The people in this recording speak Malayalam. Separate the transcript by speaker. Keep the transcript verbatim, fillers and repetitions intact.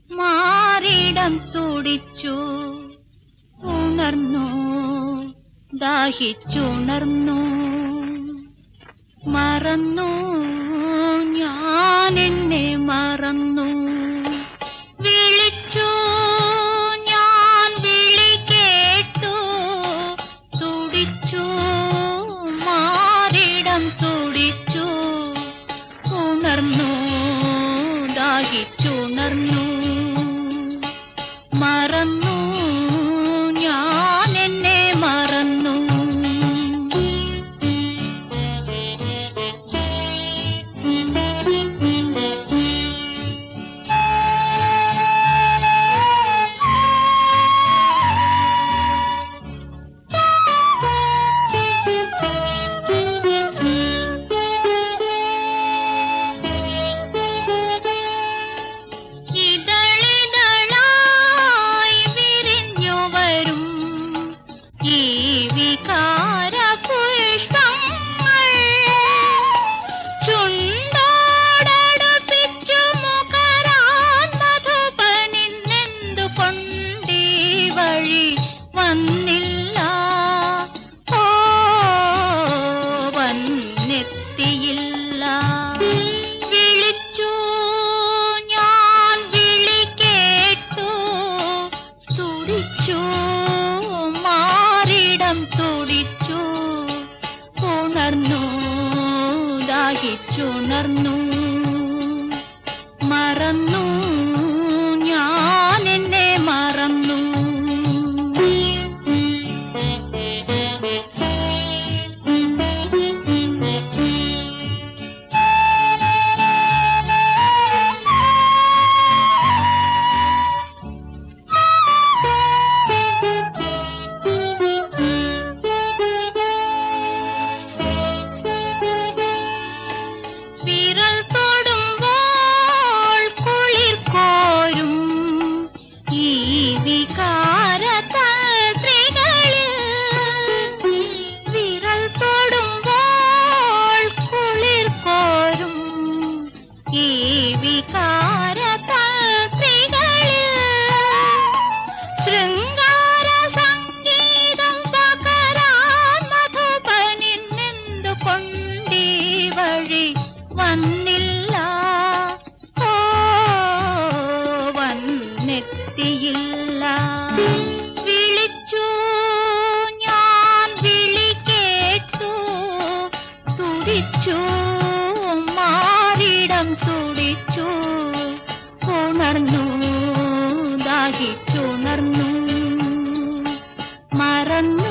Speaker 1: മാറിടം തുടിച്ചു ഉണർന്നു ദാഹിച്ചുണർന്നു മറന്നു ഞാൻ എന്നെ മറന്നു വിളിച്ചു ഞാൻ വിളി കേട്ടു തുടിച്ചു മാറിടം തുടിച്ചു ഉണർന്നു ദാഹിച്ചുണർന്നു മറന്നു ഞാൻ എന്നെ മറന്നു വിളിച്ചു ഞാൻ വിളി കേട്ടു തുടിച്ചു മാറിടം തുടിച്ചു ഉണർന്നു ദാഹിച്ചുണർന്നു മറന്നു ഞാൻ എന്നെ മറന്നു ശൃംഗാര സംഗീതം പകരാൻ മധുപനിന്നെന്തു കൊണ്ടീ വഴി വന്നില്ല ഓ വന്നെത്തിയില്ല വിളിച്ചു ഞാൻ വിളി കേട്ടു തുടിച്ചു മാറിടം തുടിച്ചു ഉണർന്നു ദാഹിച്ചുണർന്നു മറന്നു